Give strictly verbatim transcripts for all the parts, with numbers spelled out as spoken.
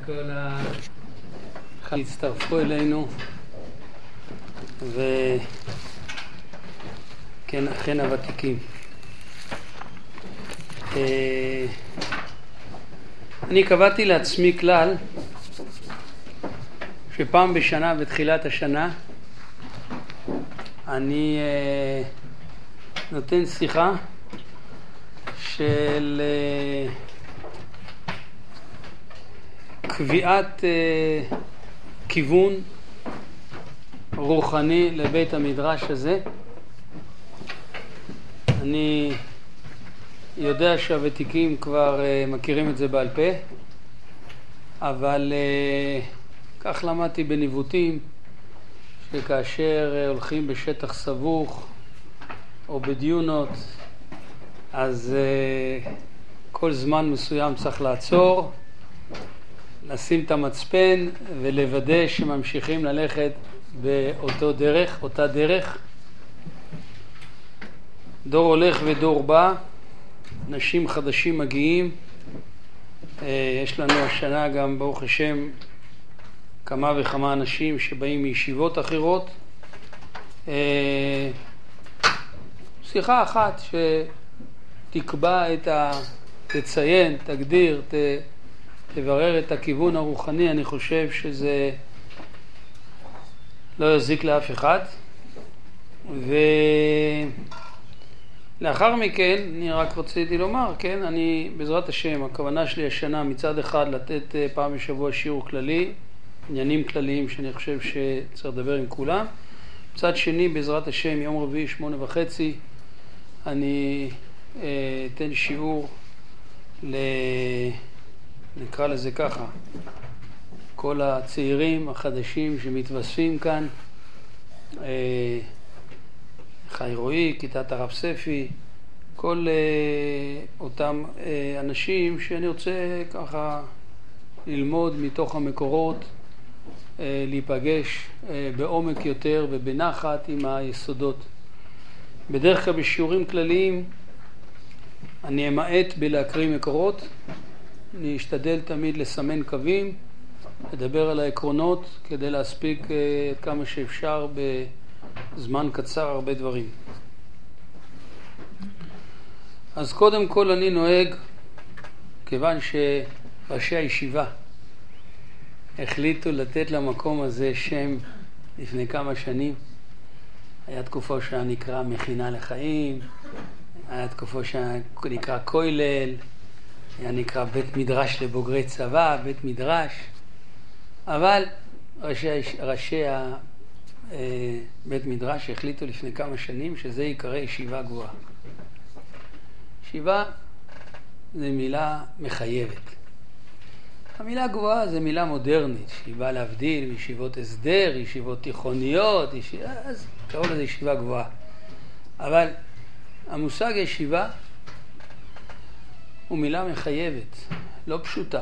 כל שהצטרפו אלינו, וכן אכן הוותיקים. אני קבעתי לעצמי כלל שפעם בשנה בתחילת השנה אני נותן שיחה של קביעת כיוון רוחני לבית המדרש הזה. אני יודע שהוותיקים כבר מכירים את זה בעל פה, אבל כך למדתי בניווטים שכאשר הולכים בשטח סבוך או בדיונות, אז כל זמן מסוים צריך לעצור, לשים את המצפן ולוודא שממשיכים ללכת באותו דרך, אותה דרך. דור הולך ודור בא, נשים חדשים מגיעים. יש לנו השנה גם ברוך השם כמה וכמה אנשים שבאים מישיבות אחרות. שיחה אחת שתקבע את ה... תציין, תגדיר, ת... תברר את הכיוון הרוחני, אני חושב שזה לא יזיק לאף אחד. ולאחר מכן אני רק רציתי לומר, כן, אני בעזרת השם, הכוונה שלי השנה מצד אחד לתת פעם בשבוע שיעור כללי, עניינים כלליים שאני חושב שצריך לדבר עם כולם. מצד שני, בעזרת השם, יום רביעי שמונה וחצי אני אתן שיעור ל... נקרא לזה ככה, כל הצעירים החדשים שמתווספים כאן, חי רועי, כיתת הרב ספי, כל אותם אנשים שאני רוצה ככה ללמוד מתוך המקורות, להיפגש בעומק יותר ובנחת עם היסודות. בדרך כלל בשיעורים כלליים אני אמעט בלהקריא מקורות, אני אשתדל תמיד לסמן קווים, לדבר על העקרונות כדי להספיק כמה שאפשר בזמן קצר הרבה דברים. אז קודם כל אני נוהג, כיוון שראשי הישיבה החליטו לתת למקום הזה שם לפני כמה שנים. היה תקופה שנקרא מכינה לחיים, היה תקופה שנקרא כולל, היה נקרא בית מדרש לבוגרי צבא, בית מדרש. אבל ראשי, ראשי בית מדרש החליטו לפני כמה שנים שזה יקרא ישיבה גבוהה. ישיבה זה מילה מחייבת. המילה גבוהה זה מילה מודרנית, שהיא באה להבדיל מישיבות הסדר, ישיבות תיכוניות, ישיב... אז קראו לזה ישיבה גבוהה. אבל המושג ישיבה הוא מילה מחייבת, לא פשוטה.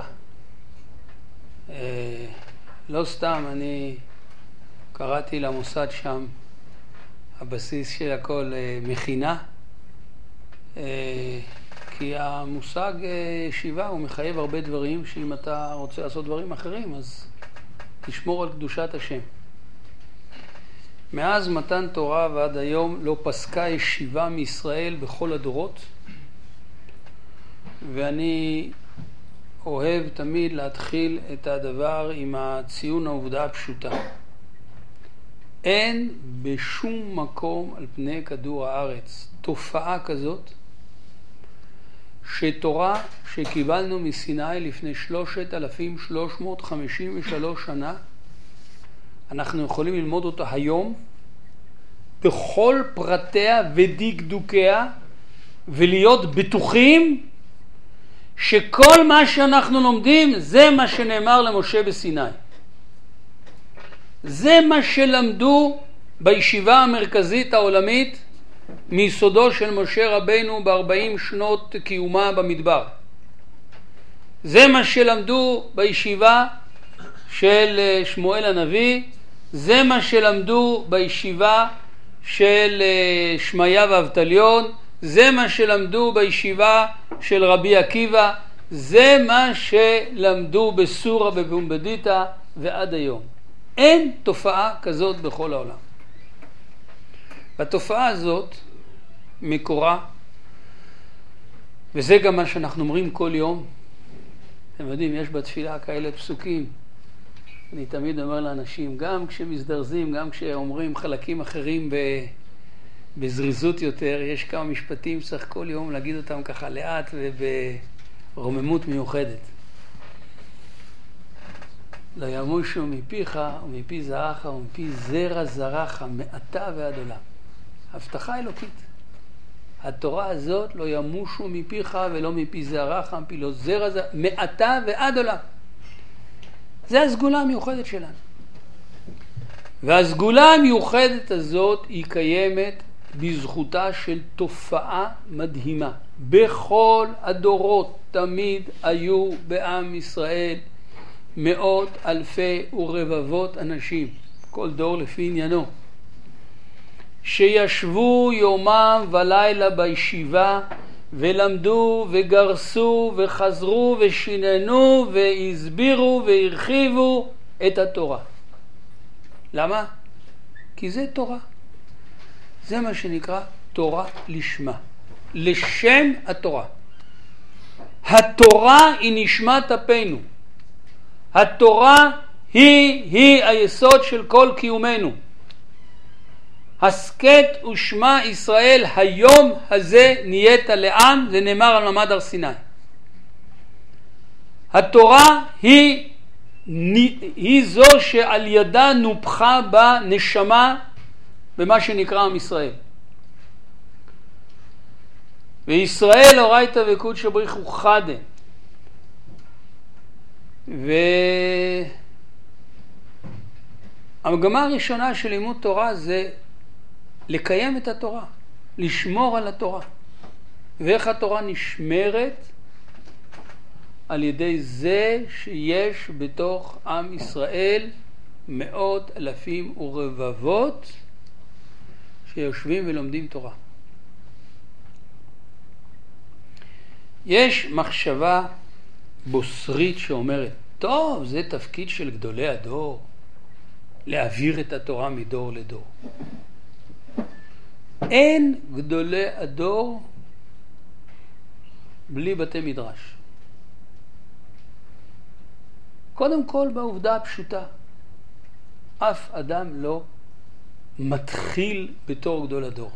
אה, לא סתם אני קראתי למוסד שם, הבסיס של הכל אה, מכינה, אה, כי המושג אה, ישיבה הוא מחייב הרבה דברים, שאם אתה רוצה לעשות דברים אחרים אז תשמור על קדושת השם. מאז מתן תורה ועד היום לא פסקה ישיבה מישראל בכל הדורות, ואני אוהב תמיד להתחיל את הדבר עם הציון העובדה הפשוטה. אין בשום מקום על פני כדור הארץ תופעה כזאת שתורה שקיבלנו מסיני לפני שלושת אלפים שלוש מאות חמישים ושלוש שנה, אנחנו יכולים ללמוד אותה היום בכל פרטיה ודקדוקיה, ולהיות בטוחים שכל מה שאנחנו לומדים זה מה שנאמר למשה בסיני. זה מה שלמדו בישיבה המרכזית העולמית מיסודו של משה רבנו ב-ארבעים שנות קיומה במדבר. זה מה שלמדו בישיבה של שמואל הנביא, זה מה שלמדו בישיבה של שמעיה ואבטליון, זה מה שלמדו בישיבה של רבי עקיבא, זה מה שלמדו בסורה ובומבדיתא ועד היום. אין תופעה כזאת בכל העולם. והתופעה הזאת מקורה, וזה גם מה שאנחנו אומרים כל יום. אתם יודעים, יש בתפילה כאלה פסוקים. אני תמיד אומר לאנשים, גם כשמזדרזים, גם כשאומרים חלקים אחרים בזריזות יותר, יש כמה משפטים שצריך כל יום להגיד אותם ככה לאט וברוממות מיוחדת. לא ימושו מפיך ומפי זרעך ומפי זרע זרעך מעתה ועד עולם. הבטחה אלוקית. התורה הזאת לא ימושו מפיך ולא מפי זרעך ומפי לא זרע זרע מעתה ועד עולם. זה הסגולה המיוחדת שלנו. והסגולה המיוחדת הזאת היא קיימת בזכותה של תופעה מדהימה. בכל הדורות תמיד היו בעם ישראל מאות אלפי ורבבות אנשים, כל דור לפי עניינו, שישבו יומם ולילה בישיבה ולמדו וגרסו וחזרו ושיננו והסבירו והרחיבו את התורה. למה? כי זה תורה. זה מה שנקרא תורה לשמה. לשם התורה. התורה היא נשמת אפינו. התורה היא, היא היסוד של כל קיומנו. הסקט ושמע ישראל היום הזה נהיית לעם, זה נאמר על מעמד הר סיני. התורה היא, היא זו שעל ידה נופחה בה נשמה במה שנקרא עם ישראל. וישראל אורייתא וקודשא בריך הוא חדה. והמגמה הראשונה של לימוד תורה זה לקיים את התורה, לשמור על התורה. ואיך התורה נשמרת? על ידי זה שיש בתוך עם ישראל מאות אלפים ורבבות שיושבים ולומדים תורה. יש מחשבה בוסרית שאומרת, טוב, זה תפקיד של גדולי הדור, להעביר את התורה מדור לדור. אין גדולי הדור בלי בתי מדרש. קודם כל בעובדה הפשוטה, אף אדם לא מתחיל בתור גדול הדור.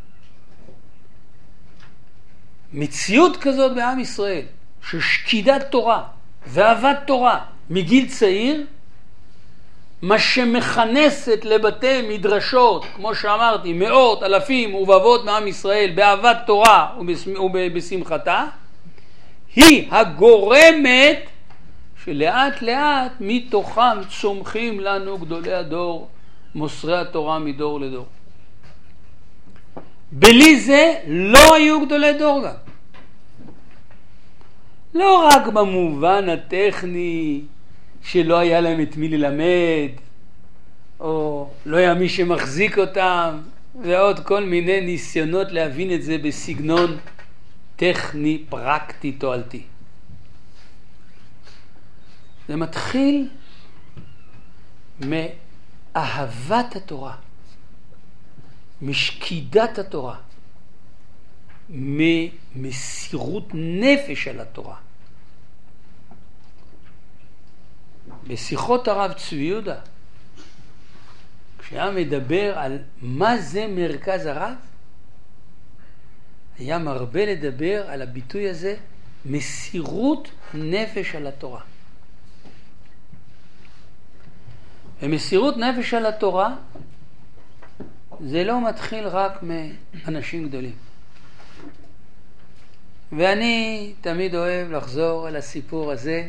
מציאות כזאת בעם ישראל, ששקידת תורה ואהבת תורה מגיל צעיר, מה שמכנסת לבתי מדרשות, כמו שאמרתי, מאות אלפים ורבבות מעם ישראל באהבת תורה ובשמחתה, היא הגורמת שלאט לאט מתוכם צומחים לנו גדולי הדור, מוסרי התורה מדור לדור. בלי זה לא היו גדולי דור גם. לא רק במובן הטכני שלא היה להם את מי ללמד, או לא היה מי שמחזיק אותם, ועוד כל מיני ניסיונות להבין את זה בסגנון טכני, פרקטי, תועלתי. זה מתחיל מאהבת התורה, משקידת התורה, ממסירות נפש על התורה. בשיחות הרב צבי יהודה, כשהיה מדבר על מה זה מרכז הרב, היה מרבה לדבר על הביטוי הזה, מסירות נפש על התורה. ומסירות נפש על התורה זה לא מתחיל רק מאנשים גדולים. ואני תמיד אוהב לחזור על הסיפור הזה,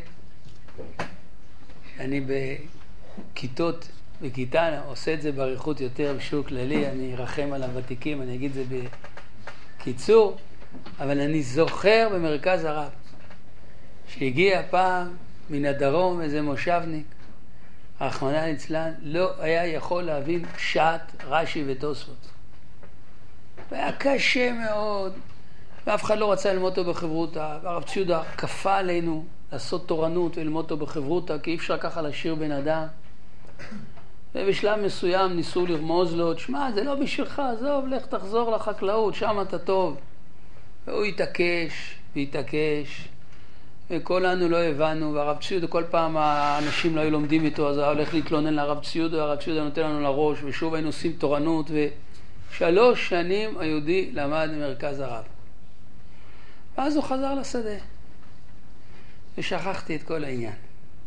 שאני בכיתות, בכיתה עושה את זה בעריכות יותר בשיעור כללי, אני ארחם על הוותיקים, אני אגיד את זה בקיצור, אבל אני זוכר במרכז הרב, שהגיע פעם מן הדרום איזה מושבניק, רחמנא ליצלן, לא היה יכול להבין פשט רש"י ותוספות. והיה קשה מאוד, ואף אחד לא רצה ללמוד אותו בחברותה, והרב ציודה כפה עלינו לעשות תורנות וללמוד אותו בחברותה, כי אי אפשר ככה להשאיר בן אדם. ובשלב מסוים ניסו לרמוז לו, תשמע, זה לא בשבילך, עזוב, לך תחזור לחקלאות, שם אתה טוב. והוא התעקש, והתעקש, וכולנו לא הבנו, והרב ציודה, כל פעם האנשים לא היו לומדים איתו, אז הוא הולך להתלונן לרב ציודה, והרב ציודה נותן לנו לראש, ושוב היינו עושים תורנות, ושלוש שנים היהודי למד במרכז הרב. ואז הוא חזר לשדה, ושכחתי את כל העניין.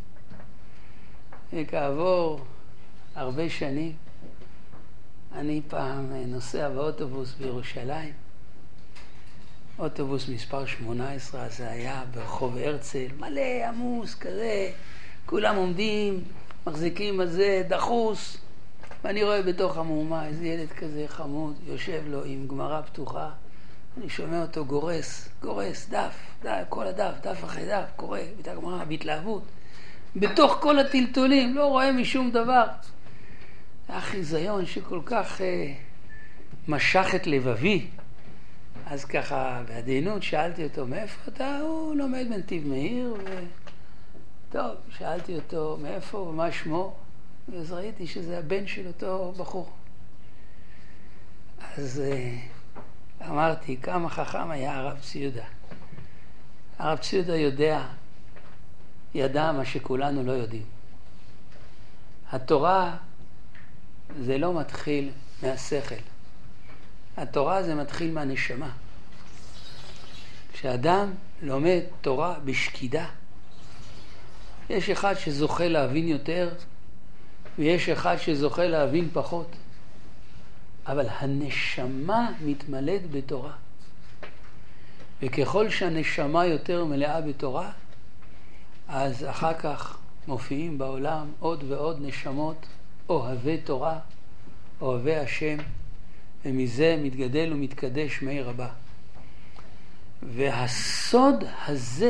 וכעבור הרבה שנים, אני פעם נוסע באוטובוס בירושלים, אוטובוס מספר שמונה עשרה, זה היה ברחוב הרצל, מלא עמוס כזה, כולם עומדים, מחזיקים על זה, דחוס, ואני רואה בתוך המהומה איזה ילד כזה חמוד, יושב לו עם גמרא פתוחה, אני שומע אותו גורס, גורס, דף, דף, כל הדף, דף אחרי דף, קורא, את הגמרא, בהתלהבות. בתוך כל הטלטולים, לא רואה משום דבר. היה חיזיון שכל כך אה, משך את לבבי. אז ככה, בעדינות, שאלתי אותו, מאיפה אתה? הוא לומד בנתיב מאיר, ו... טוב, שאלתי אותו, מאיפה ומה שמו? אז ראיתי שזה הבן של אותו בחור. אז אה, אמרתי, כמה חכם היה הרב ציודה. הרב ציודה יודע, ידע מה שכולנו לא יודעים. התורה זה לא מתחיל מהשכל. התורה זה מתחיל מהנשמה. כשאדם לומד תורה בשקידה, יש אחד שזוכה להבין יותר, ויש אחד שזוכה להבין פחות. אבל הנשמה מתמלאת בתורה. וככל שהנשמה יותר מלאה בתורה, אז אחר כך מופיעים בעולם עוד ועוד נשמות, אוהבי תורה, אוהבי השם, ומזה מתגדל ומתקדש מאיר רבה. והסוד הזה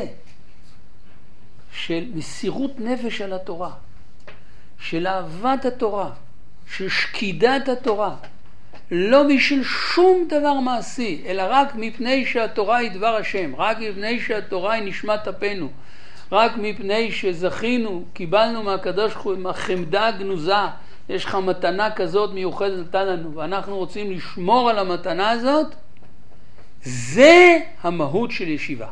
של מסירות נפש על התורה, של אהבת התורה, של שקידת התורה, לא בשביל שום דבר מעשי, אלא רק מפני שהתורה היא דבר השם, רק מפני שהתורה היא נשמת אפנו, רק מפני שזכינו, קיבלנו מהקדוש ברוך הוא חמדה גנוזה, יש לך מתנה כזאת מיוחדת נתן לנו, ואנחנו רוצים לשמור על המתנה הזאת, זה המהות של ישיבה.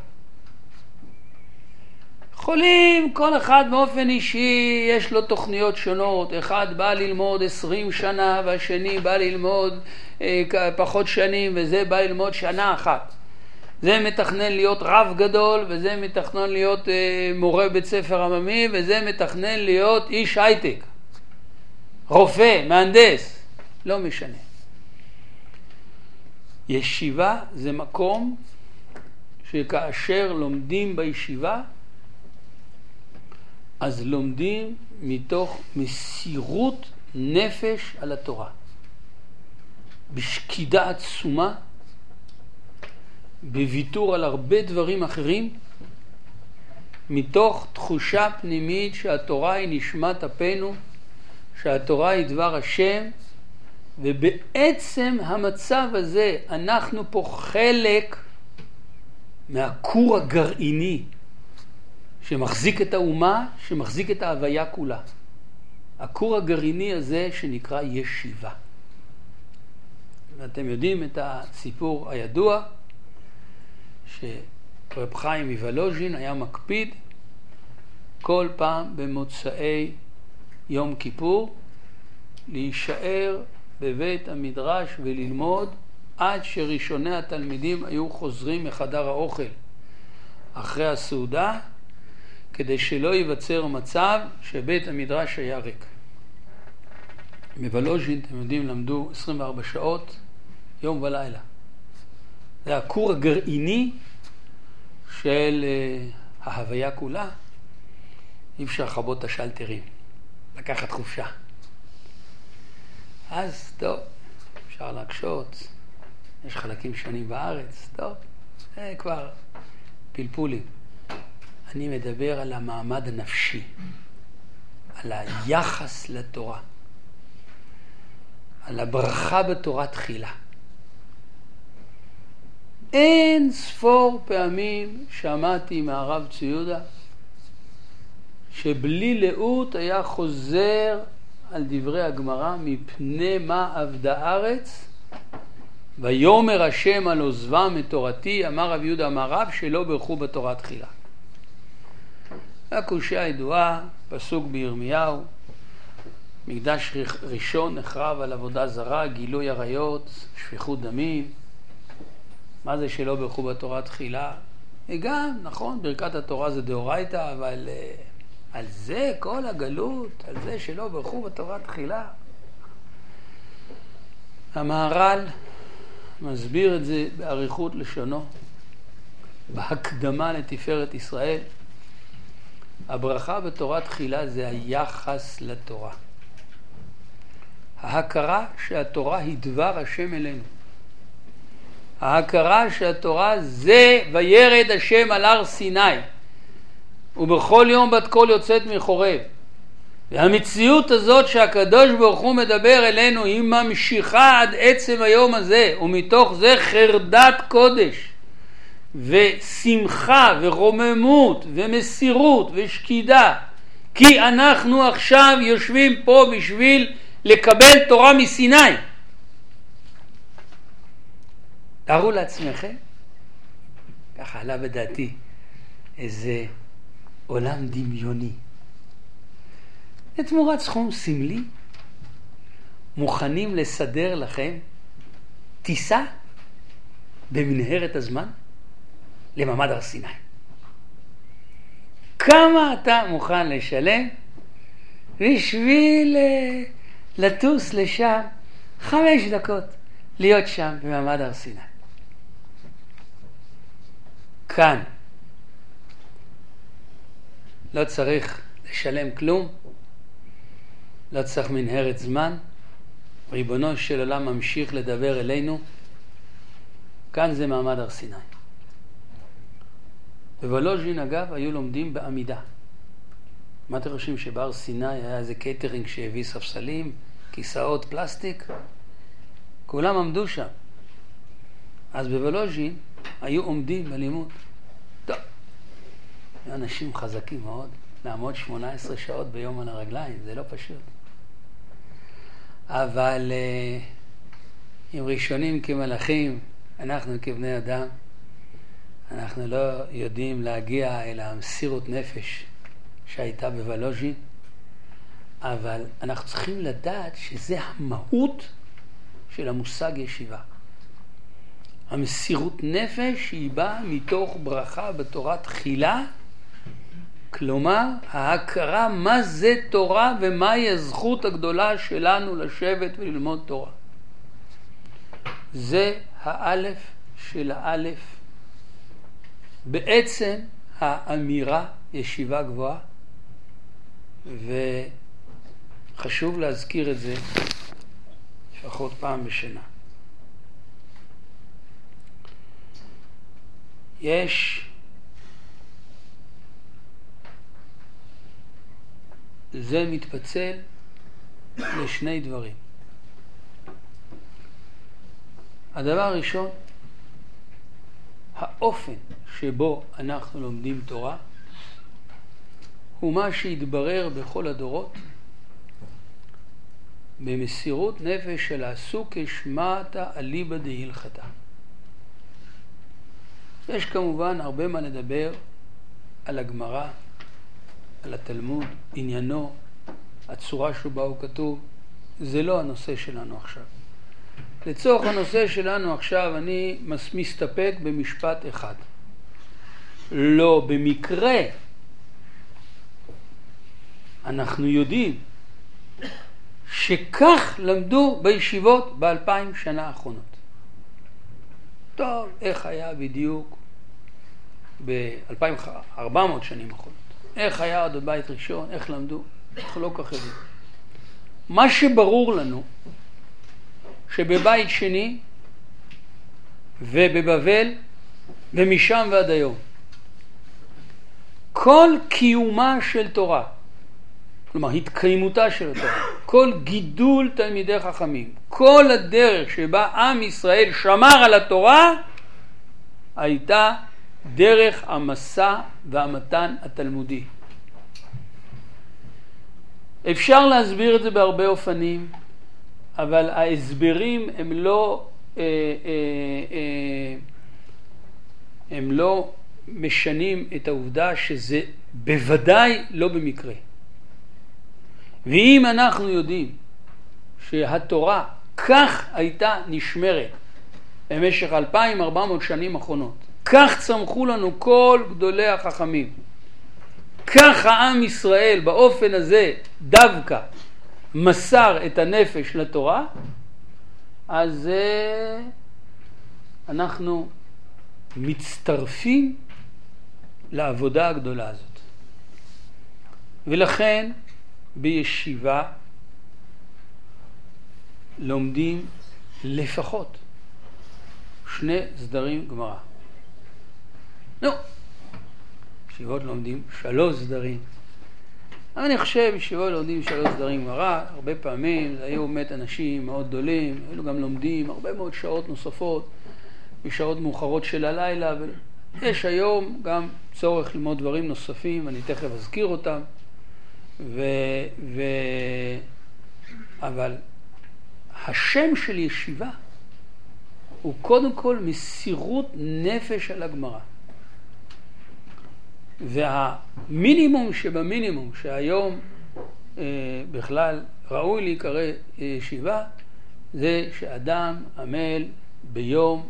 יכולים, כל אחד באופן אישי יש לו תוכניות שונות, אחד בא ללמוד עשרים שנה והשני בא ללמוד אה, פחות שנים וזה בא ללמוד שנה אחת. זה מתכנן להיות רב גדול וזה מתכנן להיות אה, מורה בית ספר עממי וזה מתכנן להיות איש הייטק, רופא, מהנדס, לא משנה. ישיבה זה מקום שכאשר לומדים בישיבה, אז לומדים מתוך מסירות נפש על התורה. בשקידה עצומה, בוויתור על הרבה דברים אחרים, מתוך תחושה פנימית שהתורה היא נשמת אפנו, שהתורה היא דבר השם, ובעצם המצב הזה אנחנו פה חלק מהכור הגרעיני שמחזיק את האומה, שמחזיק את ההוויה כולה. הכור הגרעיני הזה שנקרא ישיבה. ואתם יודעים את הסיפור הידוע שרב חיים מוולוז'ין היה מקפיד כל פעם במוצאי יום כיפור להישאר בבית המדרש וללמוד עד שראשוני התלמידים היו חוזרים מחדר האוכל אחרי הסעודה, כדי שלא ייווצר מצב שבית המדרש היה ריק. מוולוז'ין, אתם יודעים, למדו עשרים וארבע שעות, יום ולילה. זה הכור הגרעיני של uh, ההוויה כולה. אי אפשר לחבות את השלטרים, לקחת חופשה. אז טוב, אפשר להקשות, יש חלקים שונים בארץ, טוב, זה כבר פלפולים. אני מדבר על המעמד הנפשי, על היחס לתורה, על הברכה בתורה תחילה. אין ספור פעמים שמעתי מהרב ציודה שבלי לאות היה חוזר על דברי הגמרא, מפני מה עבדה ארץ ויאמר השם על עוזבם את תורתי, אמר רב יהודה אמר רב, שלא ברכו בתורה תחילה. הקושיה הידועה, פסוק בירמיהו, מקדש ראשון נחרב על עבודה זרה, גילוי עריות, שפיכות דמים. מה זה שלא ברכו בתורה תחילה? גם, נכון, ברכת התורה זה דאורייתא, אבל uh, על זה כל הגלות, על זה שלא ברכו בתורה תחילה. המהר"ל מסביר את זה באריכות לשונו, בהקדמה לתפארת ישראל. הברכה בתורה תחילה זה היחס לתורה. ההכרה שהתורה היא דבר השם אלינו. ההכרה שהתורה זה וירד השם על הר סיני, ובכל יום בת קול יוצאת מחורב. והמציאות הזאת שהקדוש ברוך הוא מדבר אלינו היא ממשיכה עד עצם היום הזה, ומתוך זה חרדת קודש ושמחה ורוממות ומסירות ושקידה, כי אנחנו עכשיו יושבים פה בשביל לקבל תורה מסיני. תארו לעצמכם, ככה עלה בדעתי איזה עולם דמיוני, לתמורת סכום סמלי מוכנים לסדר לכם טיסה במנהרת הזמן למעמד הר סיני. כמה אתה מוכן לשלם בשביל לטוס לשם חמש דקות, להיות שם במעמד הר סיני? כאן לא צריך לשלם כלום, לא צריך מנהרת זמן, ריבונו של עולם ממשיך לדבר אלינו. כאן זה מעמד הר סיני. בוולוז'ין אגב היו לומדים בעמידה. מה אתם חושבים, שבהר סיני היה איזה קייטרינג שהביא ספסלים, כיסאות פלסטיק? כולם עמדו שם. אז בוולוז'ין היו עומדים בלימוד. טוב, אנשים חזקים מאוד, לעמוד שמונה עשרה שעות ביום על הרגליים, זה לא פשוט. אבל uh, עם ראשונים כמלאכים, אנחנו כבני אדם, אנחנו לא יודעים להגיע אל המסירות נפש שהייתה בוולוז'ין, אבל אנחנו צריכים לדעת שזה המהות של המושג ישיבה. המסירות נפש היא באה מתוך ברכה בתורה תחילה, כלומר ההכרה מה זה תורה ומהי הזכות הגדולה שלנו לשבת וללמוד תורה. זה האלף של האלף. בעצם האמירה ישיבה גבוהה, וחשוב להזכיר את זה לפחות פעם בשנה. יש זה מתפצל לשני דברים. הדבר הראשון, האופן שבו אנחנו לומדים תורה הוא מה שהתברר בכל הדורות במסירות נפש של העסוק כשמעתה אליבא דהילכתה. יש כמובן הרבה מה לדבר על הגמרא, על התלמוד, עניינו, הצורה שבה הוא כתוב. זה לא הנושא שלנו עכשיו. לצורך הנושא שלנו עכשיו אני מסתפק במשפט אחד. לא במקרה אנחנו יודעים שכך למדו בישיבות באלפיים שנה האחרונות. טוב, איך היה בדיוק ב-אלפיים וארבע מאות שנים האחרונות? איך היה עוד בבית ראשון? איך למדו? אנחנו לא כך יודעים. מה שברור לנו שבבית שני ובבבל ומשם ועד היום כל קיומה של תורה, כלומר התקיימותה של התורה, כל גידול תלמידי חכמים, כל הדרך שבה עם ישראל שמר על התורה הייתה דרך המסע והמתן התלמודי. אפשר להסביר את זה בהרבה אופנים, אבל ההסברים הם לא, אה, אה, אה, הם לא משנים את העובדה שזה בוודאי לא במקרה. ואם אנחנו יודעים שהתורה כך הייתה נשמרת במשך אלפיים וארבע מאות שנים האחרונות, כך צמחו לנו כל גדולי החכמים, כך העם ישראל באופן הזה דווקא מסר את הנפש לתורה, אז אנחנו מצטרפים לעבודה הגדולה הזאת. ולכן בישיבה לומדים לפחות שני סדרים גמרא. נו, ישיבות לומדים שלוש סדרים. אבל אני חושב ישיבות לומדים שלוש סדרים גמרא, הרבה פעמים זה היו באמת אנשים מאוד גדולים, היו גם לומדים הרבה מאוד שעות נוספות, בשעות מאוחרות של הלילה, ויש היום גם צורך ללמוד דברים נוספים, אני תכף אזכיר אותם, ו... ו... אבל השם של ישיבה הוא קודם כל מסירות נפש על הגמרא. והמינימום שבמינימום שהיום אה, בכלל ראוי להיקרא ישיבה, זה שאדם עמל ביום,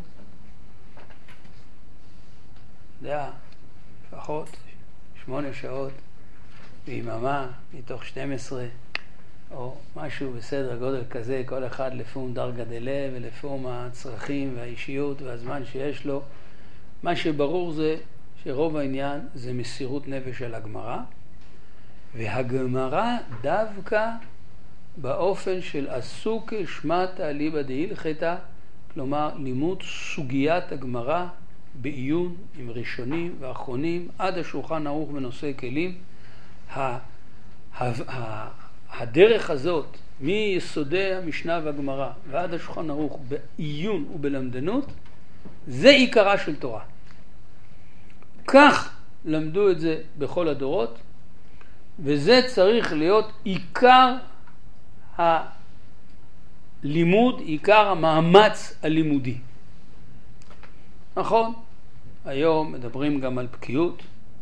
יודע, לפחות שמונה שעות ביממה מתוך שתים עשרה, או משהו בסדר גודל כזה, כל אחד לפום דרגה דלה ולפום הצרכים והאישיות והזמן שיש לו. מה שברור זה שרוב העניין זה מסירות נפש על הגמרא, והגמרא דווקא באופן של עסוק שמטה ליבא דהילכתא, כלומר לימוד סוגיית הגמרא בעיון עם ראשונים ואחרונים עד השולחן ערוך ונושא כלים. הדרך הזאת מיסודי המשנה והגמרא ועד השולחן ערוך בעיון ובלמדנות, זה עיקרה של תורה. כך למדו את זה בכל הדורות, וזה צריך להיות עיקר הלימוד, עיקר המאמץ הלימודי. נכון, היום מדברים גם על בקיאות.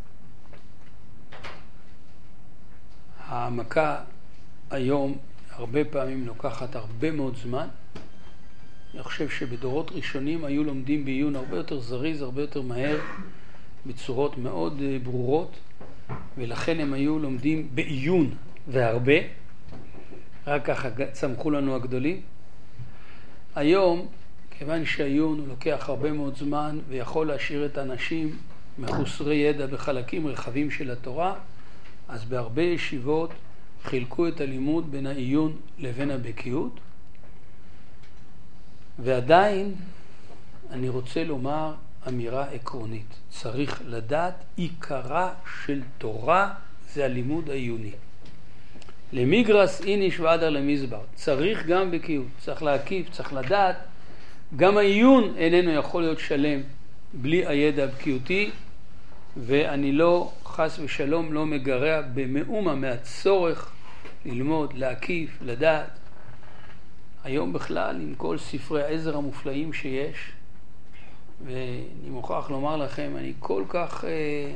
העמקה היום הרבה פעמים לוקחת הרבה מאוד זמן. אני חושב שבדורות ראשונים היו לומדים בעיון הרבה יותר זריז, הרבה יותר מהר, בצורות מאוד ברורות, ולכן הם היו לומדים בעיון והרבה, רק ככה צמחו לנו הגדולים. היום, כיוון שהעיון הוא לוקח הרבה מאוד זמן ויכול להשאיר את האנשים מחוסרי ידע בחלקים רחבים של התורה, אז בהרבה ישיבות חילקו את הלימוד בין העיון לבין הבקיאות. ועדיין אני רוצה לומר אמירה עקרונית. צריך לדעת עיקרה של תורה זה הלימוד העיוני. למיגרס איניש ועדר למזבר. צריך גם בקיאות, צריך להקיף, צריך לדעת. גם העיון איננו יכול להיות שלם בלי הידע הבקיאותי, ואני לא, חס ושלום, לא מגרע במאומה מהצורך ללמוד, להקיף, לדעת. היום בכלל, עם כל ספרי העזר המופלאים שיש, ואני מוכרח לומר לכם, אני כל כך אה,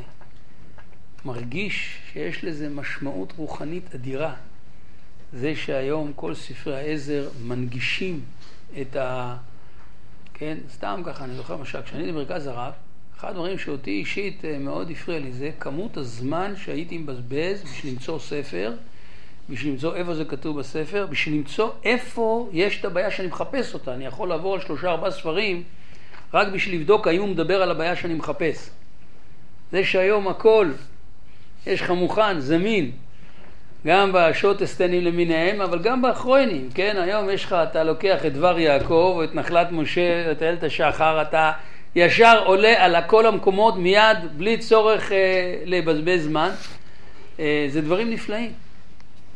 מרגיש שיש לזה משמעות רוחנית אדירה. זה שהיום כל ספרי העזר מנגישים את ה... כן, סתם ככה, אני זוכר משל, כשאני הייתי במרכז הרב, אחד הדברים שאותי אישית מאוד הפריע לי זה כמות הזמן שהייתי מבזבז בשביל למצוא ספר, בשביל למצוא איפה זה כתוב בספר, בשביל למצוא איפה יש את הבעיה שאני מחפש אותה. אני יכול לעבור על שלושה ארבעה ספרים רק בשביל לבדוק האם הוא מדבר על הבעיה שאני מחפש. זה שהיום הכל יש לך מוכן, זמין, גם בשו"ת אסתנים למיניהם, אבל גם באחרונים, כן? היום יש לך, אתה לוקח את דבר יעקב או את נחלת משה, את איילת השחר, אתה ישר עולה על כל המקומות מיד בלי צורך אה, לבזבז זמן. אה, זה דברים נפלאים.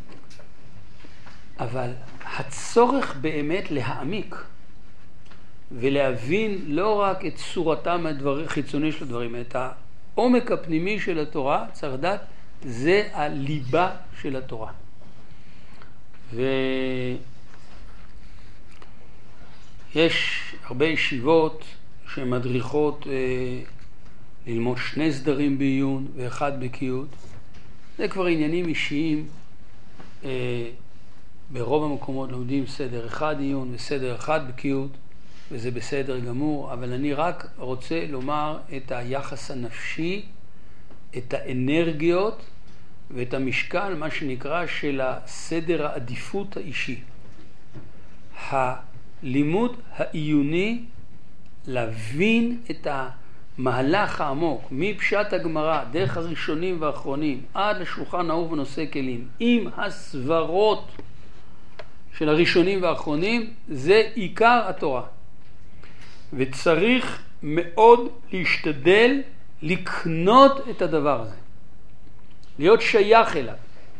אבל הצורך באמת להעמיק ולהבין לא רק את צורתם החיצוני של הדברים, את העומק הפנימי של התורה, צריך לדעת, זה הליבה של התורה. ויש הרבה ישיבות שמדריכות אה, ללמוד שני סדרים בעיון ואחד בקיאות. זה כבר עניינים אישיים. אה, ברוב המקומות לומדים סדר אחד עיון וסדר אחד בקיאות, וזה בסדר גמור, אבל אני רק רוצה לומר את היחס הנפשי, את האנרגיות ואת המשקל, מה שנקרא, של הסדר העדיפות האישי. הלימוד העיוני, להבין את המהלך העמוק, מפשט הגמרא, דרך הראשונים והאחרונים, עד לשולחן ערוך ונושא כלים, עם הסברות של הראשונים והאחרונים, זה עיקר התורה. וצריך מאוד להשתדל לקנות את הדבר הזה. להיות שייך אליו.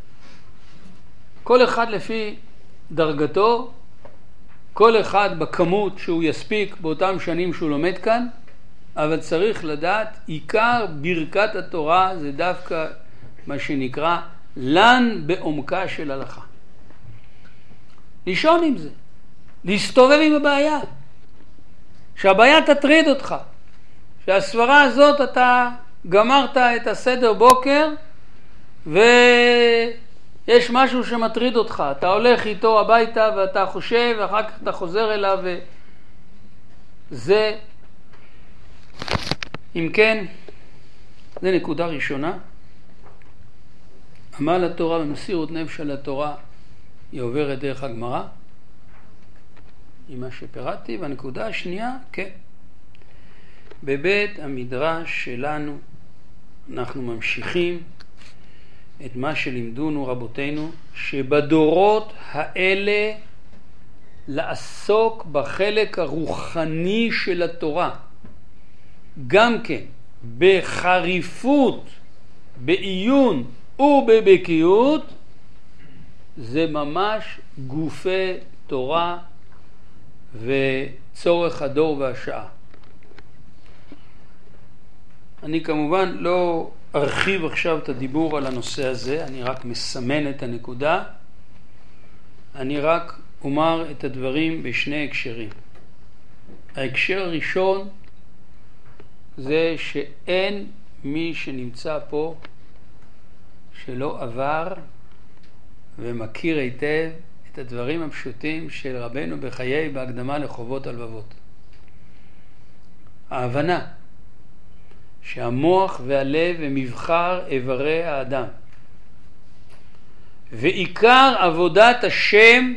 כל אחד לפי דרגתו, כל אחד בכמות שהוא יספיק באותם שנים שהוא לומד כאן, אבל צריך לדעת, עיקר ברכת התורה זה דווקא מה שנקרא לן בעומקה של הלכה. לישון עם זה, להסתובב עם הבעיה, שהבעיה תטריד אותך, שהסברה הזאת אתה גמרת את הסדר בוקר ויש משהו שמטריד אותך, אתה הולך איתו הביתה ואתה חושב ואחר כך אתה חוזר אליו, וזה, אם כן, זה נקודה ראשונה. עמל התורה במסירות נפש על התורה היא עוברת דרך הגמרא, עם מה שפירטתי. והנקודה השנייה, כן, בבית המדרש שלנו אנחנו ממשיכים את מה שלימדונו רבותינו, שבדורות האלה לעסוק בחלק הרוחני של התורה, גם כן בחריפות, בעיון ובבקיאות, זה ממש גופי תורה וצורך הדור והשעה. אני כמובן לא ארחיב עכשיו את הדיבור על הנושא הזה, אני רק מסמן את הנקודה. אני רק אומר את הדברים בשני הקשרים. ההקשר הראשון זה שאין מי שנמצא פה שלא עבר ומכיר היטב את הדברים הפשוטים של רבנו בחיי בהקדמה לחובות הלבבות. ההבנה שהמוח והלב הם מבחר איברי האדם, ועיקר עבודת השם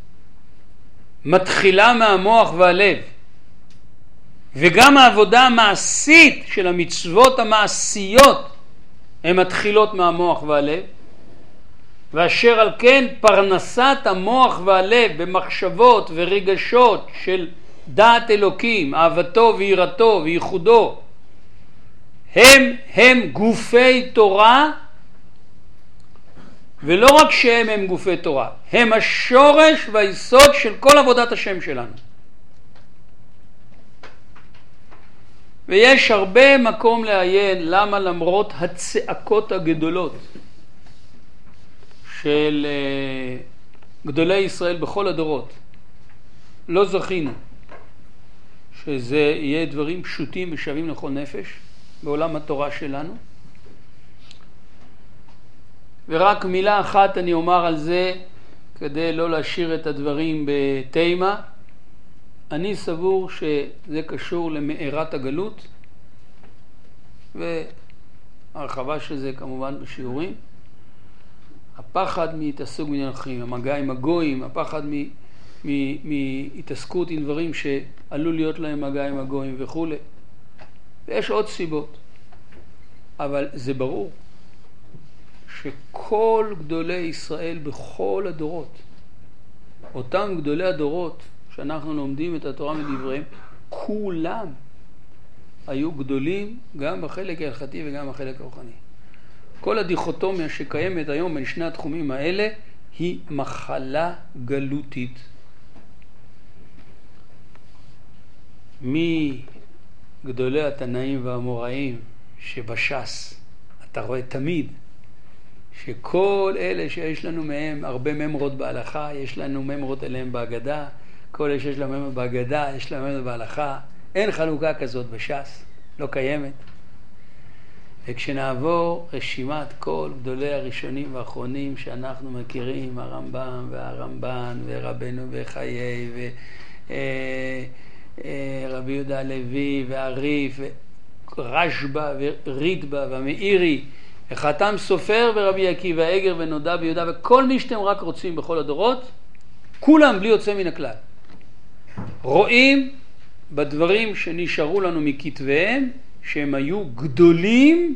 מתחילה מהמוח והלב, וגם העבודה המעשית של המצוות המעשיות הן מתחילות מהמוח והלב, ואשר על כן פרנסת המוח והלב במחשבות ורגשות של דעת אלוקים, אהבתו ויראתו וייחודו, הם הם גופי תורה, ולא רק שהם הם גופי תורה, הם השורש והיסוד של כל עבודת השם שלנו. ויש הרבה מקום לעיין למה למרות הצעקות הגדולות של גדולי ישראל בכל הדורות לא זכינו שזה יהיה דברים פשוטים ושווים לכל נפש בעולם התורה שלנו. ורק מילה אחת אני אומר על זה כדי לא להשאיר את הדברים בתימה. אני סבור שזה קשור למארת הגלות, והרחבה של זה כמובן בשיעורים. הפחד מהתעסוק בעניין אחרים, המגע עם הגויים, הפחד מהתעסקות עם דברים שעלול להיות להם מגע עם הגויים וכו'. ויש עוד סיבות, אבל זה ברור שכל גדולי ישראל בכל הדורות, אותם גדולי הדורות שאנחנו לומדים את התורה מדבריהם, כולם היו גדולים גם בחלק ההלכתי וגם בחלק הרוחני. כל הדיכוטומיה שקיימת היום בין שני התחומים האלה היא מחלה גלותית. מגדולי התנאים והאמוראים שבש"ס אתה רואה תמיד שכל אלה שיש לנו מהם הרבה ממרות בהלכה, יש לנו ממרות אליהם בהגדה, כל אלה שיש לנו ממרות בהגדה, יש לנו ממרות בהלכה, אין חלוקה כזאת בש"ס, לא קיימת. וכשנעבור רשימת כל גדולי הראשונים והאחרונים שאנחנו מכירים, הרמב"ם והרמב"ן ורבנו בחיי ורבי יהודה הלוי והריף ורשב"א ורידב"א והמאירי וחתם סופר ורבי עקיבא אגר ונודע ביהודה וכל מי שאתם רק רוצים בכל הדורות, כולם בלי יוצא מן הכלל רואים בדברים שנשארו לנו מכתביהם שהם היו גדולים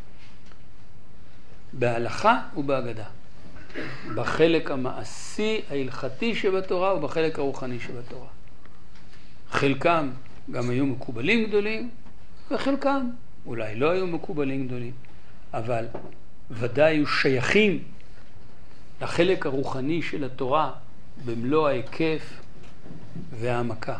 בהלכה ובהגדה, בחלק המעשי ההלכתי שבתורה ובחלק הרוחני שבתורה. חלקם גם היו מקובלים גדולים וחלקם אולי לא היו מקובלים גדולים, אבל ודאי היו שייכים לחלק הרוחני של התורה במלוא ההיקף והעמקה.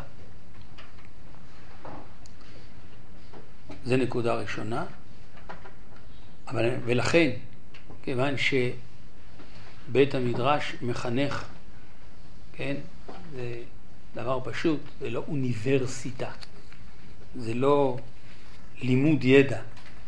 זה נקודה ראשונה. אבל, ולכן, כיוון שבית המדרש מחנך, כן, זה דבר פשוט, זה לא אוניברסיטה, זה לא לימוד ידע.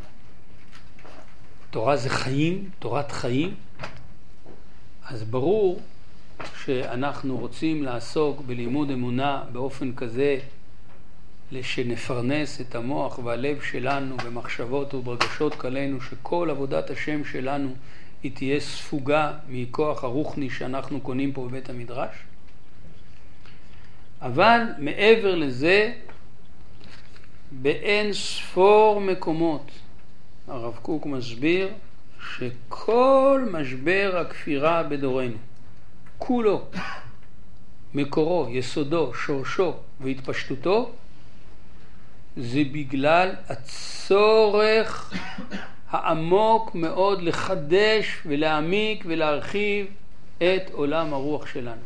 תורה זה חיים, תורת חיים, אז ברור שאנחנו רוצים לעסוק בלימוד אמונה באופן כזה שנפרנס את המוח והלב שלנו במחשבות וברגשות כלינו, שכל עבודת השם שלנו היא תהיה ספוגה מכוח הרוחני שאנחנו קונים פה בבית המדרש. אבל מעבר לזה, באין ספור מקומות הרב קוק מסביר שכל משבר הכפירה בדורנו, כולו, מקורו, יסודו, שורשו והתפשטותו, זה בגלל הצורך העמוק מאוד לחדש ולהעמיק ולהרחיב את עולם הרוח שלנו.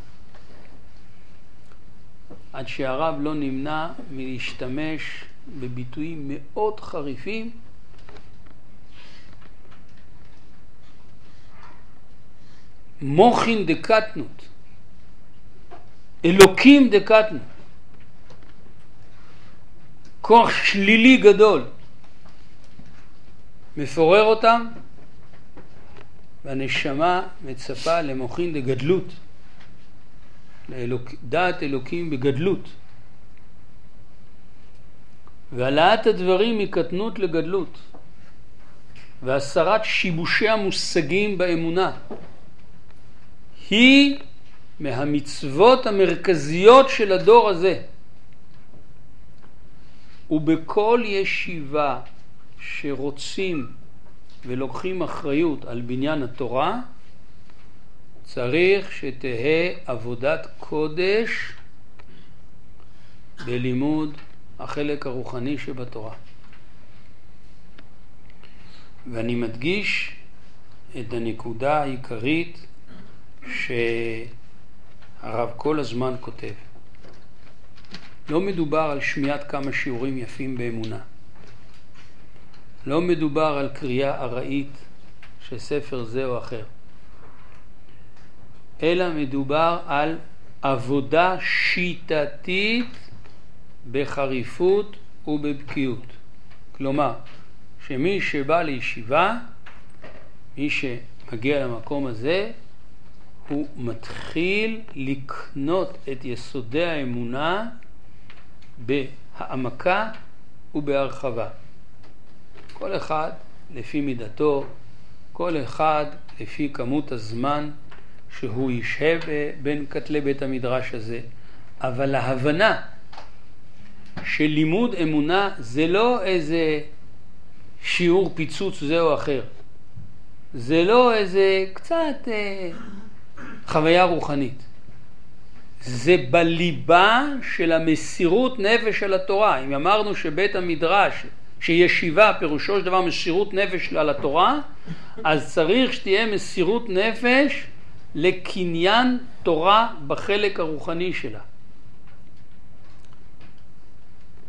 עד שהרב לא נמנע מלהשתמש בביטויים מאוד חריפים, מוחין דקטנות, אלוקים דקטנות, כוח שלילי גדול מפורר אותם, והנשמה מצפה למוחין דגדלות, לאלוק, דעת אלוקים בגדלות, והעלאת הדברים מקטנות לגדלות, והסרת שיבושי המושגים באמונה היא מהמצוות המרכזיות של הדור הזה. ובכל ישיבה שרוצים ולוקחים אחריות על בניין התורה, צריך שתהא עבודת קודש בלימוד החלק הרוחני שבתורה. ואני מדגיש את הנקודה העיקרית שהרב כל הזמן כותב. לא מדובר על שמיעת כמה שיעורים יפים באמונה. לא מדובר על קריאה ארעית של ספר זה או אחר. אלא מדובר על עבודה שיטתית בחריפות ובבקיאות. כלומר, שמי שבא לישיבה, מי שמגיע למקום הזה, הוא מתחיל לקנות את יסודי האמונה בהעמקה ובהרחבה. כל אחד לפי מידתו, כל אחד לפי כמות הזמן שהוא ישהה בין כתלי בית המדרש הזה. אבל ההבנה של לימוד אמונה זה לא איזה שיעור פיצוץ זה או אחר. זה לא איזה קצת אה, חוויה רוחנית. זה בליבה של המסירות נפש של התורה. אם אמרנו שבית המדרש, שישיבה פירושו של דבר מסירות נפש על התורה, אז צריך שתהיה מסירות נפש לקניין תורה בחלק הרוחני שלה.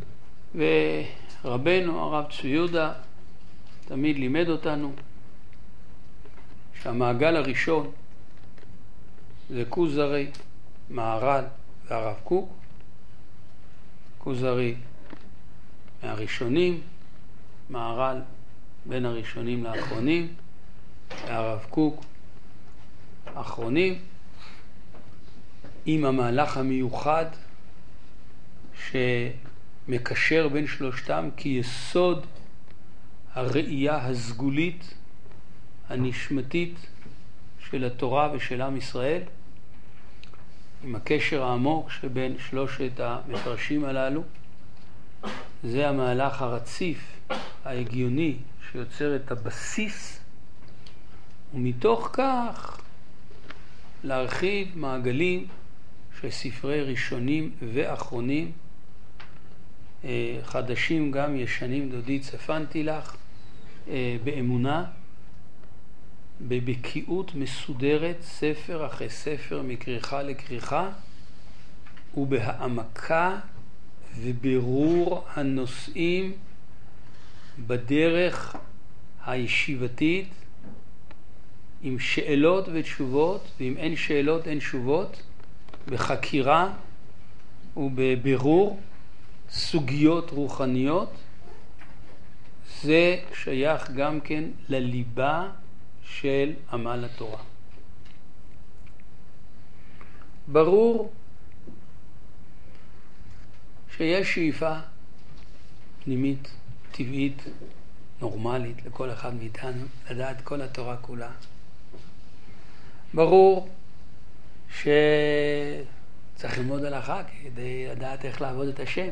ורבנו הרב צבי יהודה תמיד לימד אותנו שהמעגל הראשון זה כוזרי, מהר"ל והרב קוק. כוזרי מהראשונים, מהר"ל בין הראשונים לאחרונים, והרב קוק אחרונים, עם המהלך המיוחד שמקשר בין שלושתם כיסוד הראייה הסגולית הנשמתית של התורה ושל עם ישראל, עם הקשר העמוק שבין שלושת המפרשים הללו. זה המהלך הרציף, ההגיוני, שיוצר את הבסיס, ומתוך כך להרחיב מעגלים של ספרי ראשונים ואחרונים, חדשים גם ישנים דודי צפנתי לך, באמונה, בבקיאות מסודרת, ספר אחרי ספר, מקריחה לקריחה, ובהעמקה ובירור הנושאים בדרך הישיבתית, עם שאלות ותשובות, ואם אין שאלות אין תשובות, בחקירה ובבירור סוגיות רוחניות. זה שייך גם כן לליבה של עמל התורה. ברור שיש שאיפה פנימית, טבעית, נורמלית לכל אחד מאיתנו לדעת כל התורה כולה. ברור שצריך ללמוד הלכה כדי לדעת איך לעבוד את השם.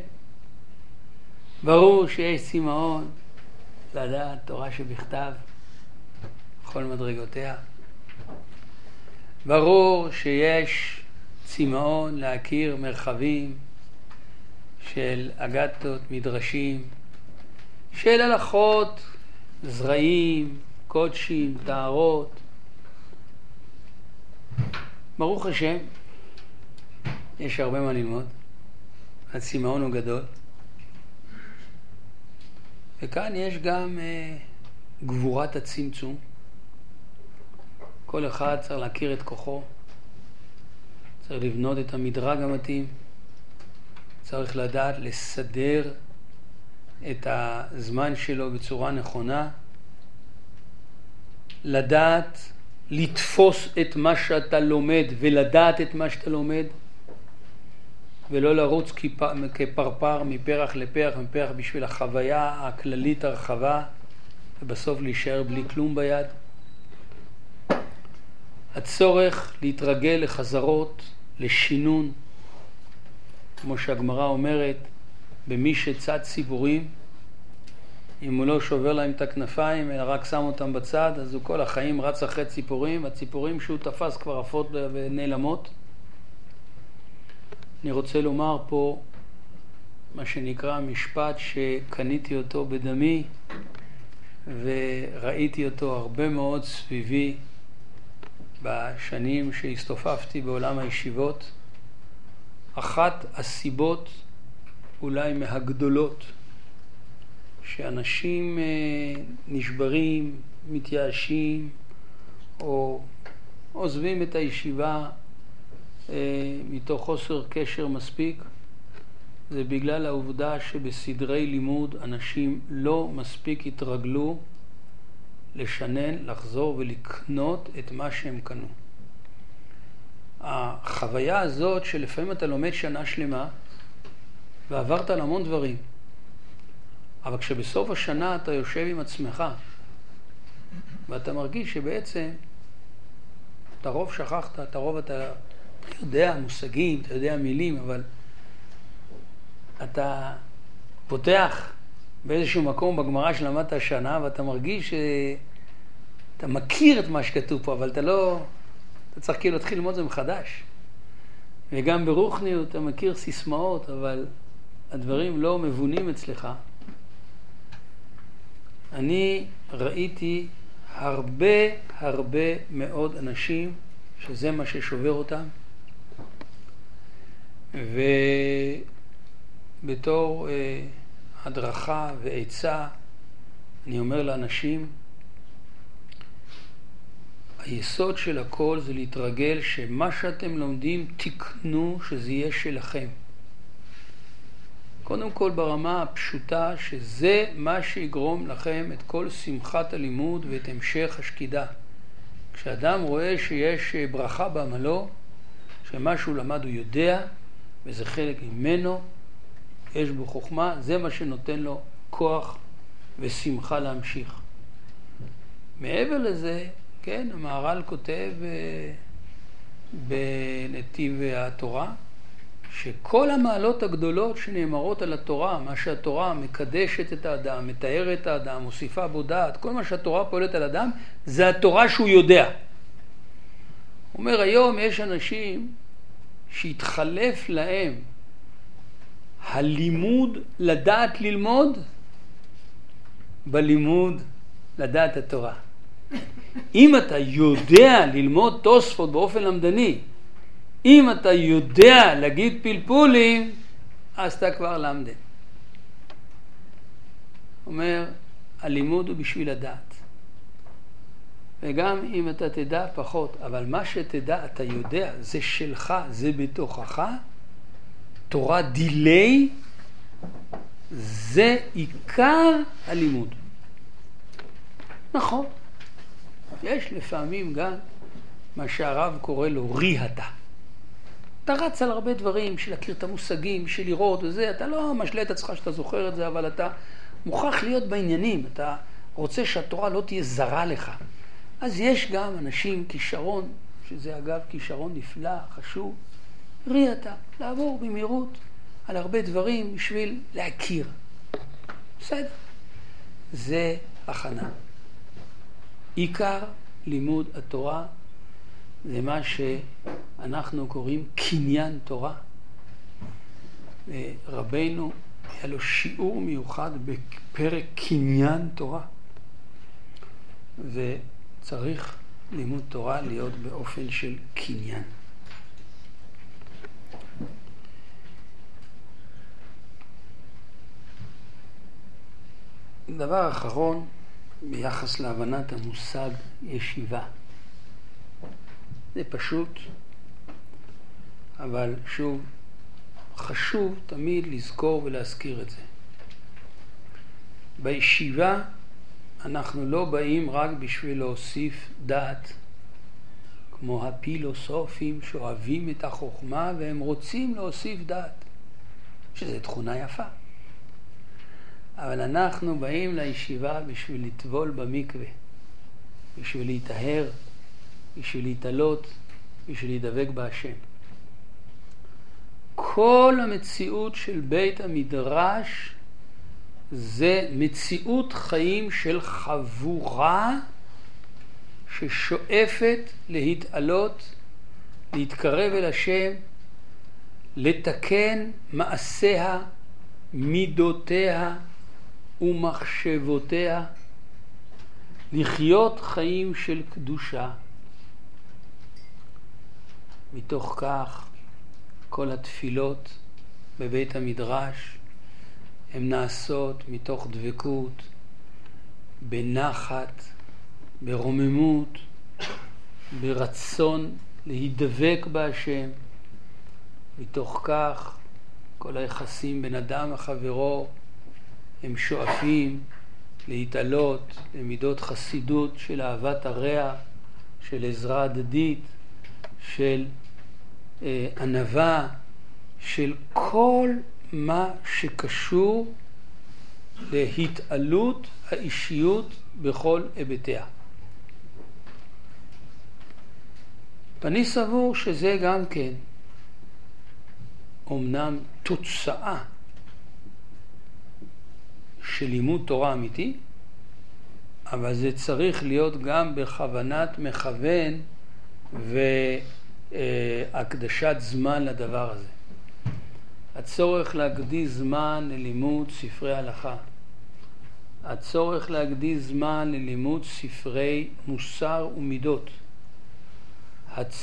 ברור שיש צמאון לדעת תורה שבכתב בכל מדרגותיה. ברור שיש צמאון להכיר מרחבים של אגדות, מדרשים, של הלכות, זרעים, קודשים, טהרות. ברוך השם, יש הרבה מה ללמוד. הצמאון הוא גדול. וכאן יש גם אה, גבורת הצמצום. כל אחד צריך להכיר את כוחו, צריך לבנות את המדרג המתאים, צריך לדעת לסדר את הזמן שלו בצורה נכונה, לדעת לתפוס את מה שאתה לומד ולדעת את מה שאתה לומד, ולא לרוץ כפרפר מפרח לפרח מפרח בשביל החוויה הכללית הרחבה, ובסוף להישאר בלי כלום ביד. הצורך להתרגל לחזרות, לשינון, כמו שהגמרא אומרת, במי שצד ציפורים, אם הוא לא שובר להם את הכנפיים אלא רק שם אותם בצד, אז הוא כל החיים רץ אחרי ציפורים, הציפורים שהוא תפס כבר עפות ונעלמות. אני רוצה לומר פה מה שנקרא משפט שקניתי אותו בדמי וראיתי אותו הרבה מאוד סביבי בשנים שהסתופפתי בעולם הישיבות. אחת הסיבות אולי מהגדולות שאנשים נשברים, מתייאשים או עוזבים את הישיבה מתוך חוסר קשר מספיק, זה בגלל העובדה שבסדרי לימוד אנשים לא מספיק התרגלו לשנן, לחזור ולקנות את מה שהם קנו. החוויה הזאת שלפעמים אתה לומד שנה שלמה ועברת על המון דברים, אבל כשבסוף השנה אתה יושב עם עצמך ואתה מרגיש שבעצם את הרוב שכחת, את הרוב אתה יודע מושגים, אתה יודע מילים, אבל אתה פותח באיזשהו מקום בגמרא שלמדת השנה ואתה מרגיש שאתה מכיר את מה שכתוב פה, אבל אתה לא, אתה צריך כאילו להתחיל ללמוד זה מחדש. וגם ברוחניות אתה מכיר סיסמאות, אבל הדברים לא מבונים אצלך. אני ראיתי הרבה הרבה מאוד אנשים שזה מה ששובר אותם, ובתור אה, הדרכה ועצה, אני אומר לאנשים, היסוד של הכל זה להתרגל שמה שאתם לומדים תקנו שזה יהיה שלכם. קודם כל ברמה הפשוטה שזה מה שיגרום לכם את כל שמחת הלימוד ואת המשך השקידה. כשאדם רואה שיש ברכה בעמלו, שמה שהוא למד הוא יודע וזה חלק ממנו, יש בו חוכמה, זה מה שנותן לו כוח ושמחה להמשיך. מעבר לזה, כן, המהר"ל כותב בנתיב התורה, שכל המעלות הגדולות שנאמרות על התורה, מה שהתורה מקדשת את האדם, מתארת את האדם, מוסיפה בו דעת, כל מה שהתורה פועלת על האדם, זה התורה שהוא יודע. הוא אומר, היום יש אנשים שהתחלף להם הלימוד לדעת ללמוד, בלימוד לדעת התורה. אם אתה יודע ללמוד תוספות באופן למדני, אם אתה יודע להגיד פלפולים, אז אתה כבר למדן. אומר, הלימוד הוא בשביל לדעת. וגם אם אתה תדע פחות, אבל מה שתדע אתה יודע, זה שלך, זה בתוכך, תורה דילי, זה עיקר הלימוד. נכון. יש לפעמים גם מה שהרב קורא לו ריהתה. אתה רץ על הרבה דברים של להכיר את המושגים, של לראות וזה, אתה לא משלה את עצמך שאתה זוכר את זה, אבל אתה מוכרח להיות בעניינים, אתה רוצה שהתורה לא תהיה זרה לך. אז יש גם אנשים כישרון, שזה אגב כישרון נפלא, חשוב, ריהתה, לעבור במהירות על הרבה דברים בשביל להכיר. בסדר. זה הכנה. עיקר לימוד התורה זה מה שאנחנו קוראים קניין תורה. רבינו היה לו שיעור מיוחד בפרק קניין תורה. וצריך לימוד תורה להיות באופן של קניין. דבר אחרון, ביחס להבנת המושג ישיבה. זה פשוט, אבל שוב, חשוב תמיד לזכור ולהזכיר את זה. בישיבה אנחנו לא באים רק בשביל להוסיף דעת, כמו הפילוסופים שאוהבים את החוכמה והם רוצים להוסיף דעת, שזו תכונה יפה. אבל אנחנו באים לישיבה בשביל לטבול במקווה, בשביל להתאהר, בשביל להתעלות, בשביל להידבק בהשם. כל המציאות של בית המדרש זה מציאות חיים של חבורה ששואפת להתעלות, להתקרב אל השם, לתקן מעשיה, מידותיה ומחשבותיה, לחיות חיים של קדושה. מתוך כך כל התפילות בבית המדרש הן נעשות מתוך דבקות, בנחת, ברוממות, ברצון להידבק בהשם. מתוך כך כל היחסים בין אדם לחברו הם שואפים להתעלות למידות חסידות של אהבת הרע, של עזרה הדדית, של אה, ענווה, של כל מה שקשור להתעלות האישיות בכל היבטיה. אני סבור שזה גם כן אומנם תוצאה של לימוד תורה אמיתי, אבל זה צריך להיות גם בכוונת מכוון והקדשת זמן לדבר הזה. הצורך להקדיש זמן ללימוד ספרי הלכה, הצורך להקדיש זמן ללימוד ספרי מוסר ומידות,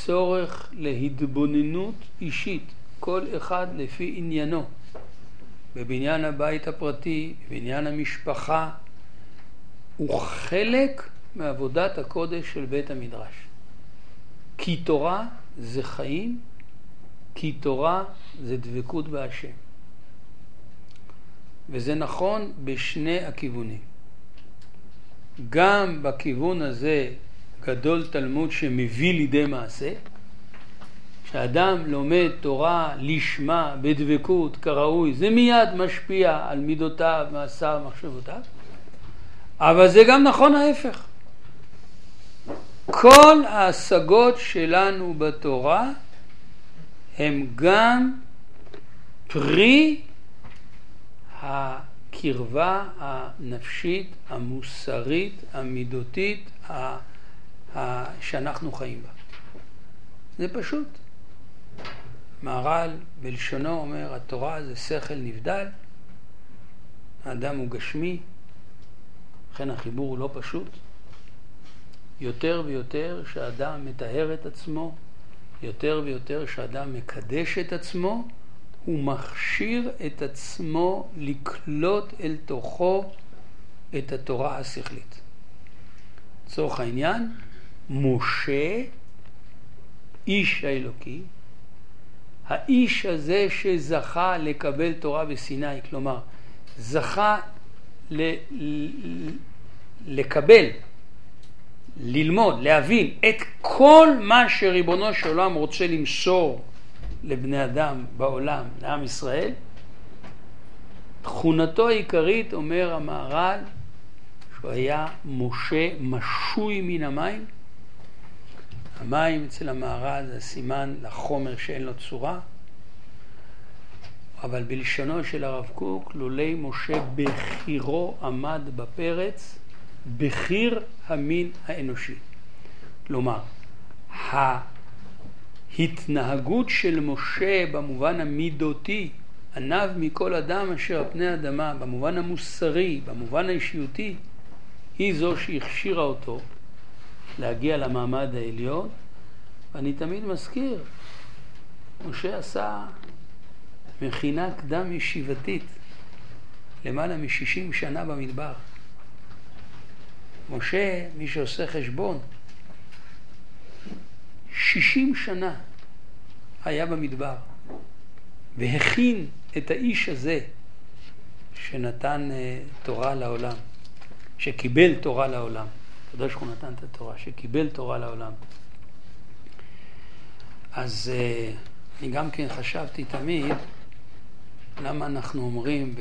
הצורך להתבוננות אישית, כל אחד לפי עניינו, בבניין הבית הפרטי, בבניין המשפחה, הוא חלק מעבודת הקודש של בית המדרש. כי תורה זה חיים, כי תורה זה דבקות בהשם. וזה נכון בשני הכיוונים. גם בכיוון הזה גדול תלמוד שמביא לידי מעשה, שאדם לומד תורה לשמה בדבקות כראוי, זה מיד משפיע על מידותיו, מעשיו, מחשבותיו. אבל זה גם נכון ההפך. כל ההשגות שלנו בתורה הם גם פרי הקרבה הנפשית, המוסרית, המידותית, ה... ה... שאנחנו חיים בה. זה פשוט. מהר"ל בלשונו אומר, התורה זה שכל נבדל, האדם הוא גשמי, לכן החיבור הוא לא פשוט. יותר ויותר שהאדם מטהר את עצמו, יותר ויותר שהאדם מקדש את עצמו, הוא מכשיר את עצמו לקלוט אל תוכו את התורה השכלית. לצורך העניין, משה, איש האלוקי, האיש הזה שזכה לקבל תורה בסיני, כלומר, זכה ל- ל- לקבל, ללמוד, להבין את כל מה שריבונו של עולם רוצה למסור לבני אדם בעולם, לעם ישראל. תכונתו העיקרית, אומר המהר"ל, שהוא היה משה משוי מן המים. המים אצל המהר"ל זה סימן לחומר שאין לו צורה, אבל בלשונו של הרב קוק, לולי משה בחירו עמד בפרץ, בחיר המין האנושי. כלומר, ההתנהגות של משה במובן המידותי, עניו מכל אדם אשר על פני האדמה, במובן המוסרי, במובן האישיותי, היא זו שהכשירה אותו להגיע למעמד העליון. ואני תמיד מזכיר, משה עשה מכינה קדם ישיבתית למעלה מ-שישים שנה במדבר. משה, מי שעושה חשבון, שישים שנה היה במדבר והכין את האיש הזה שנתן תורה לעולם, שקיבל תורה לעולם. תודה שהוא נתן את התורה, שקיבל תורה לעולם. אז אני גם כן חשבתי תמיד למה אנחנו אומרים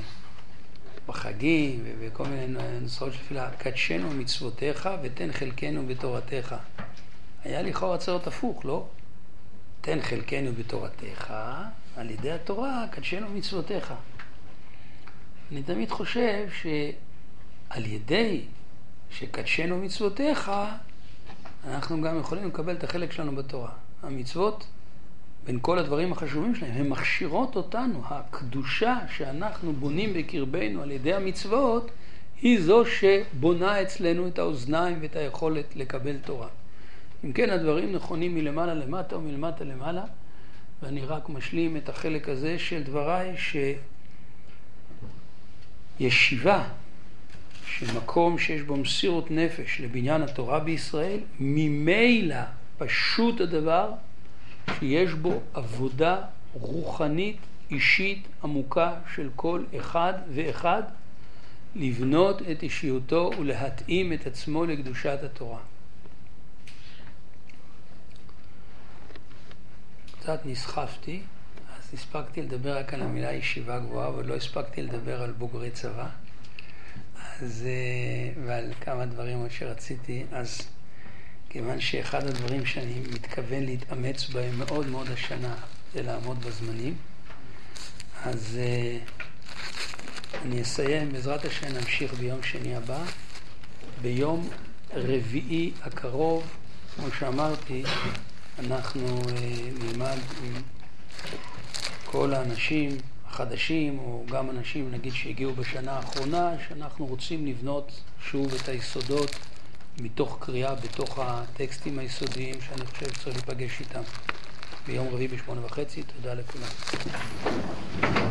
בחגים ובכל מיני נוסחות של תפילה, קדשנו מצוותיך ותן חלקנו בתורתך. היה לכאורה צריך להיות הפוך, לא? תן חלקנו בתורתך, על ידי התורה קדשנו מצוותיך. אני תמיד חושב שעל ידי שקדשנו מצוותיך, אנחנו גם יכולים לקבל את החלק שלנו בתורה. המצוות, בין כל הדברים החשובים שלהם, הן מכשירות אותנו. הקדושה שאנחנו בונים בקרבנו על ידי המצוות, היא זו שבונה אצלנו את האוזניים ואת היכולת לקבל תורה. אם כן, הדברים נכונים מלמעלה למטה או מלמטה למעלה, ואני רק משלים את החלק הזה של דבריי, שישיבה, שמקום שיש בו מסירות נפש לבניין התורה בישראל, ממילא פשוט הדבר שיש בו עבודה רוחנית, אישית, עמוקה של כל אחד ואחד, לבנות את אישיותו ולהתאים את עצמו לקדושת התורה. קצת נסחפתי, אז הספקתי לדבר רק על המילה ישיבה גבוהה, אבל לא הספקתי לדבר על בוגרי צבא, אז, ועל כמה דברים עוד שרציתי. אז כיוון שאחד הדברים שאני מתכוון להתאמץ בהם מאוד מאוד השנה, זה לעמוד בזמנים, אז אני אסיים, בעזרת השם נמשיך ביום שני הבא. ביום רביעי הקרוב, כמו שאמרתי, אנחנו נלמד עם כל האנשים החדשים, או גם אנשים נגיד שהגיעו בשנה האחרונה, שאנחנו רוצים לבנות שוב את היסודות מתוך קריאה בתוך הטקסטים היסודיים שאני חושב שצריך להיפגש איתם. ביום רביעי בשמונה וחצי. תודה לכולם.